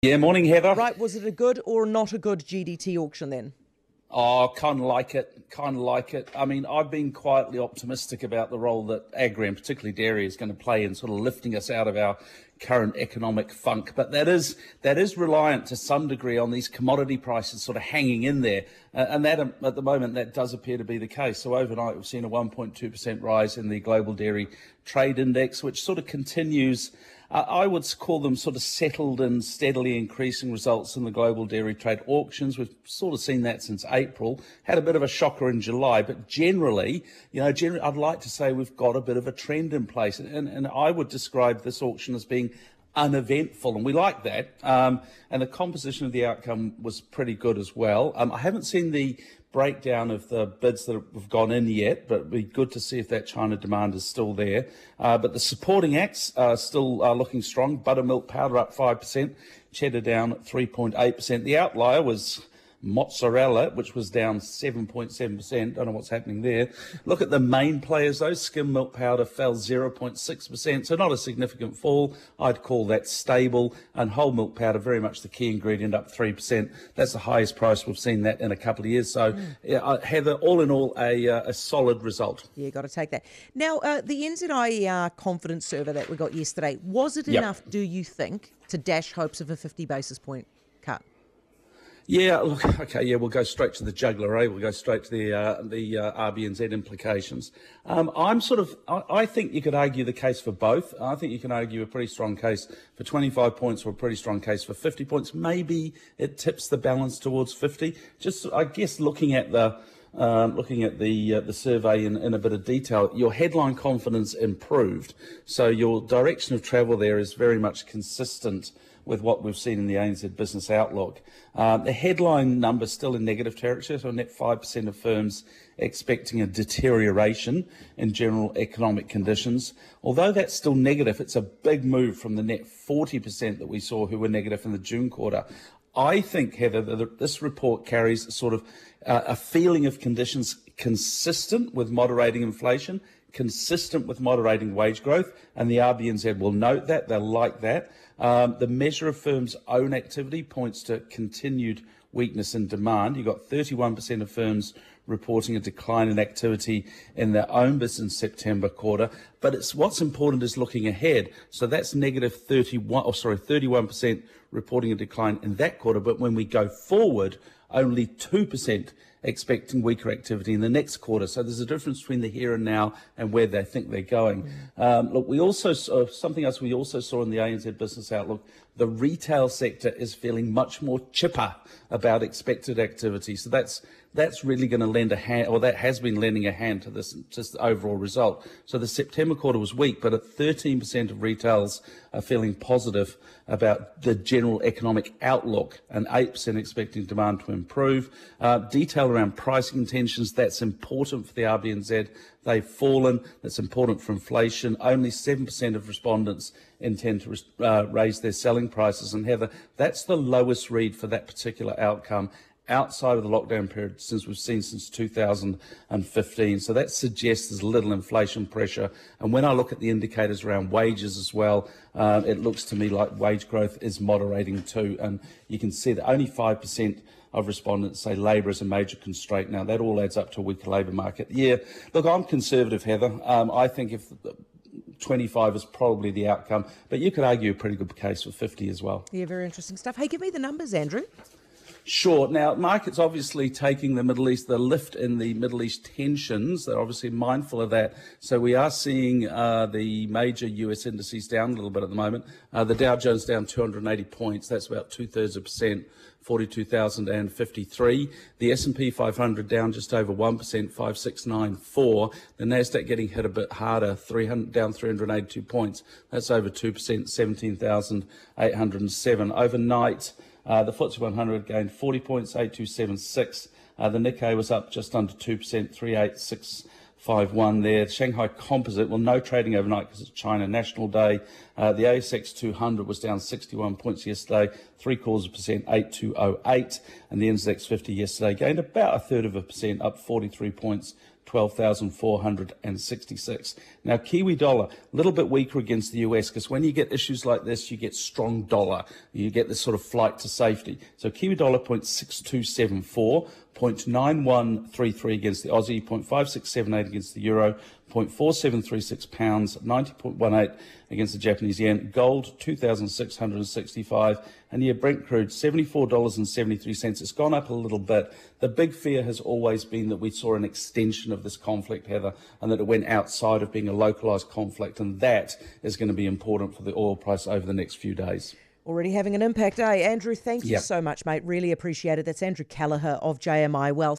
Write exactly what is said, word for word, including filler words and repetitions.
Yeah, morning, Heather. Right, was it a good or not a good G D T auction then? Oh, kind of like it, kind of like it. I mean, I've been quietly optimistic about the role that agri, and particularly dairy, is going to play in sort of lifting us out of our current economic funk. But that is that is reliant to some degree on these commodity prices sort of hanging in there. Uh, and that, um, at the moment, that does appear to be the case. So overnight, we've seen a one point two percent rise in the global dairy trade index, which sort of continues. Uh, I would call them sort of settled and steadily increasing results in the global dairy trade auctions. We've sort of seen that since April. Had a bit of a shocker in July, but generally, you know, generally, I'd like to say we've got a bit of a trend in place. And, and I would describe this auction as being uneventful, and we like that. Um, and the composition of the outcome was pretty good as well. Um, I haven't seen the breakdown of the bids that have gone in yet, but it'd be good to see if that China demand is still there. Uh, but the supporting acts are still uh, looking strong. Buttermilk powder up five percent, cheddar down three point eight percent. The outlier was mozzarella, which was down seven point seven percent. Don't know what's happening there. Look at the main players, though. Skim milk powder fell zero point six percent, so not a significant fall. I'd call that stable. And whole milk powder, very much the key ingredient, up three percent. That's the highest price we've seen that in a couple of years. So, mm. yeah, uh, Heather, all in all, a, uh, a solid result. Yeah, got to take that. Now, uh, the N Z I E R confidence survey that we got yesterday, was it yep. enough, do you think, to dash hopes of a fifty basis point cut? Yeah, look, okay, yeah, we'll go straight to the jugular, eh? We'll go straight to the uh, the uh, R B N Z implications. Um, I'm sort of, I, I think you could argue the case for both. I think you can argue a pretty strong case for twenty-five points or a pretty strong case for fifty points. Maybe it tips the balance towards fifty. Just, I guess, looking at the Um, looking at the uh, the survey in, in a bit of detail, your headline confidence improved. So your direction of travel there is very much consistent with what we've seen in the A N Z Business Outlook. Um, the headline number is still in negative territory, so net five percent of firms expecting a deterioration in general economic conditions. Although that's still negative, it's a big move from the net forty percent that we saw who were negative in the June quarter. I think, Heather, that this report carries sort of uh, a feeling of conditions consistent with moderating inflation, consistent with moderating wage growth, and the R B N Z will note that, they'll like that. Um, the measure of firms' own activity points to continued weakness in demand. You've got thirty-one percent of firms reporting a decline in activity in their own business September quarter, but it's what's important is looking ahead. So that's negative thirty-one, or sorry, thirty-one percent reporting a decline in that quarter, but when we go forward, only two percent expecting weaker activity in the next quarter. So there's a difference between the here and now and where they think they're going. Mm. Um, look, we also saw something else we also saw in the A N Z Business Outlook. The retail sector is feeling much more chipper about expected activity. So that's that's really going to lend a hand, or that has been lending a hand to this just the overall result. So the September quarter was weak, but at thirteen percent of retailers are feeling positive about the general economic outlook, and eight percent expecting demand to improve. Uh, detail around pricing intentions, that's important for the R B N Z. They've fallen. That's important for inflation. Only seven percent of respondents intend to uh, raise their selling prices. And Heather, that's the lowest read for that particular outcome outside of the lockdown period since we've seen since two thousand fifteen. So that suggests there's little inflation pressure. And when I look at the indicators around wages as well, uh, it looks to me like wage growth is moderating too. And you can see that only five percent of respondents say labour is a major constraint. Now, that all adds up to a weaker labour market. Yeah, look, I'm conservative, Heather. Um, I think if twenty-five is probably the outcome, but you could argue a pretty good case for fifty as well. Yeah, very interesting stuff. Hey, give me the numbers, Andrew. Sure. Now, markets obviously taking the Middle East, the lift in the Middle East tensions. They're obviously mindful of that. So we are seeing uh, the major U S indices down a little bit at the moment. Uh, the Dow Jones down two hundred eighty points. That's about two-thirds of a percent, forty-two thousand fifty-three. The S and P five hundred down just over one percent, five six nine four. The Nasdaq getting hit a bit harder, three hundred, down three hundred eighty-two points. That's over two percent, seventeen thousand eight hundred seven. Overnight, Uh, the F T S E one hundred gained forty points, eight two seven six. Uh, the Nikkei was up just under two percent, three eight six five one there. Shanghai Composite, well, no trading overnight because it's China National Day. Uh, the A S X two hundred was down sixty-one points yesterday, three quarters of a percent, eight two oh eight. And the N Z X fifty yesterday gained about a third of a percent, up forty-three points, twelve thousand four hundred sixty-six. Now, Kiwi dollar, a little bit weaker against the U S, because when you get issues like this, you get strong dollar. You get this sort of flight to safety. So Kiwi dollar, zero point six two seven four, zero point nine one three three against the Aussie, zero point five six seven eight against the euro, zero point four seven three six pounds, ninety point one eight against the Japanese yen, gold two thousand six hundred sixty-five, and yeah, Brent crude seventy-four dollars and seventy-three cents. It's gone up a little bit. The big fear has always been that we saw an extension of this conflict, Heather, and that it went outside of being a localised conflict, and that is going to be important for the oil price over the next few days. Already having an impact, eh? Andrew, thank you Yep. so much, mate. Really appreciate it. That's Andrew Callagher of J M I Wealth.